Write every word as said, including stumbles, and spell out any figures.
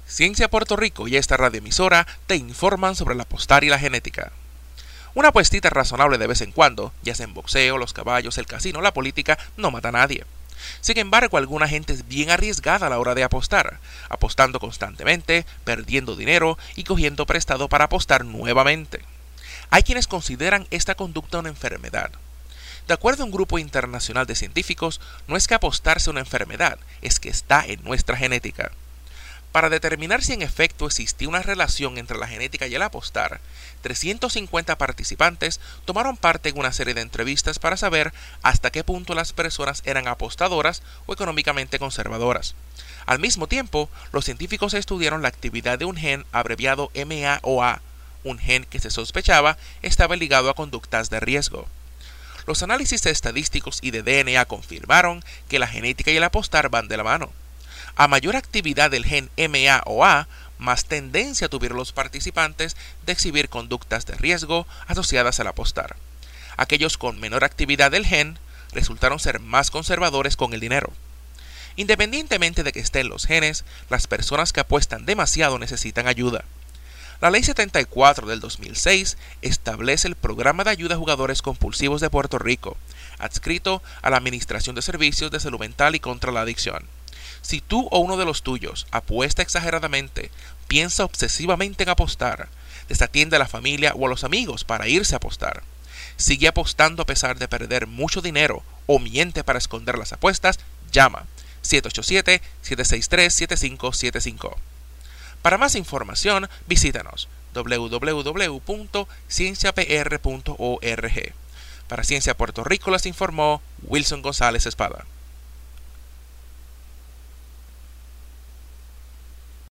Ciencia Puerto Rico y esta radioemisora te informan sobre el apostar y la genética. Una apuestita razonable de vez en cuando, ya sea en boxeo, los caballos, el casino o la política, no mata a nadie. Sin embargo, alguna gente es bien arriesgada a la hora de apostar, apostando constantemente, perdiendo dinero y cogiendo prestado para apostar nuevamente. Hay quienes consideran esta conducta una enfermedad. De acuerdo a un grupo internacional de científicos, no es que apostar sea una enfermedad, es que está en nuestra genética. Para determinar si en efecto existía una relación entre la genética y el apostar, trescientos cincuenta participantes tomaron parte en una serie de entrevistas para saber hasta qué punto las personas eran apostadoras o económicamente conservadoras. Al mismo tiempo, los científicos estudiaron la actividad de un gen abreviado M A O A, un gen que se sospechaba estaba ligado a conductas de riesgo. Los análisis estadísticos y de D N A confirmaron que la genética y el apostar van de la mano. A mayor actividad del gen M A O A, más tendencia tuvieron los participantes de exhibir conductas de riesgo asociadas al apostar. Aquellos con menor actividad del gen resultaron ser más conservadores con el dinero. Independientemente de que estén los genes, las personas que apuestan demasiado necesitan ayuda. La Ley setenta y cuatro del dos mil seis establece el Programa de Ayuda a Jugadores Compulsivos de Puerto Rico, adscrito a la Administración de Servicios de Salud Mental y contra la Adicción. Si tú o uno de los tuyos apuesta exageradamente, piensa obsesivamente en apostar, desatiende a la familia o a los amigos para irse a apostar, sigue apostando a pesar de perder mucho dinero o miente para esconder las apuestas, llama siete ocho siete, siete seis tres, siete cinco siete cinco. Para más información, visítanos doble u doble u doble u punto ciencia p r punto org. Para Ciencia Puerto Rico les informó Wilson González Espada.